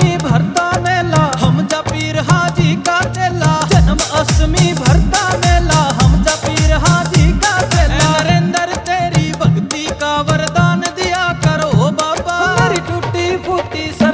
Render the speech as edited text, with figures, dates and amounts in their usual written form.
अष्टमी भरता मेला हम जा पीर हाजी का चेला। जन्म अष्टमी भरता मेला हम जा पीर हाजी का चेला। नरेंद्र तेरी भक्ति का वरदान दिया करो बाबा, मेरी टूटी फूटी